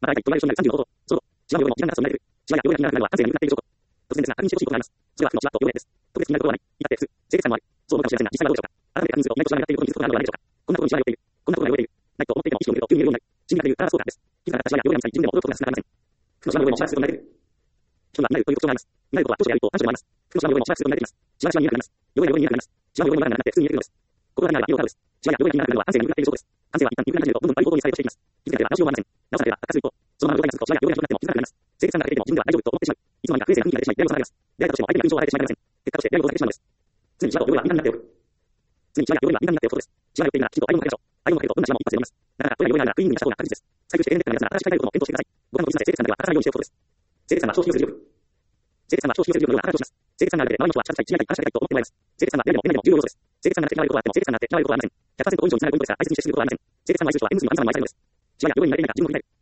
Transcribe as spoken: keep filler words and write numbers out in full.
働いたいといわれる人になるさんじゅうのこと。その、芝のようにも時間がそんなれる。芝や病院が気になるのは完全に向かっている証拠。突然ですが、確認してほしいことがあります。それは負の芝と病院です。特別気になることはない。至って普通。清潔さもある。そう思うかもしれませんが、実際はどうでしょうか。改めて確認すると、意外と芝がやっていることに気づくことがあるのではないでしょうか。こんなことに芝が酔っている。こんなことが酔っている。ないと思っていても意識を向けると急に言うようになる。心理学でいうカラーストーカーです。気づかなかった芝や病院に自分でも驚くことが少なくなりません。服の芝の上にも芝がすることになれる。人が見られるという特徴があります。見られることは当初やると短所でもあります。服の芝の上にも芝がすることになれています。芝が芝に見えなくなります。弱いが弱いに見えなくなります。芝の弱いに見えなくなって普通に見えるのです。ここが何がいいのかです。芝や弱いが気になるのは感性が鈍くなっている証拠です。感性は一旦鈍くなっているとどんどん悪い方向に作用していきます。気づかれば直しようがありません。直さなければ悪化する一方、そのまま状態が続くと芝が弱いがひどくなっても気づかなくなります。清潔さんが欠けていても自分では大丈夫と思ってしまい、自分では大丈夫と思ってしまい、いつの間にか不衛生な空気が出てしまい、出会いたとしても相手に感情を与えてしまいません。出会いたとしても相手に感情を与えてしまいません。結果として出会いのことがありません。常に芝が弱いが敏感になっている。常に芝が弱いが敏感になっていることです。芝が弱いがきちんとアイロンをかけましょう。アイロンをかけるとどんな芝も一発で読みます。だから、親が弱いならクリーニングした方が確実です。再復してエレンテックな皆さん、新しいタイプの検討してください。五感の技術で清潔さんだけは働かないようにしておくことです。清潔さんは消費をする力。清潔さんは消費をする力のような働きをします。清潔さんがあるだけで周りの人は近づきたい、知り合いたい、話し合いたいと思ってもらいます。清潔さんは嫌でも嫌でも重要要素です。清潔さんが嫌われることはあっても清潔さんが嫌われることはありません。ひゃくパーセント 以上になるポイントですが、大切に接することはありません。清潔さんの愛する人は エヌ 数にも アンサーも愛されるのです。芝が弱いになれないが自分を振り返る。